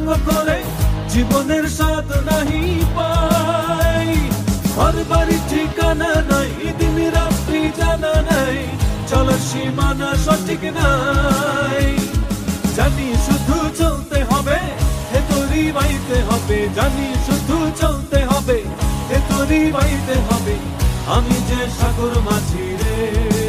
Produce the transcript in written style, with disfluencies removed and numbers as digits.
সঙ্গ করে জীবনের স্বাদ নাহি পাই। ঘর বাড়ি ঠিকানা নাই, দিন রাত্রি জানা নাই, চলার সীমানা সঠিক নাই। জানি শুধু চলতে হবে, হে তোরি বাইতে হবে, জানি শুধু চলতে হবে, হে তোরি বাইতে হবে। আমি যে সাগর মাঝি রে।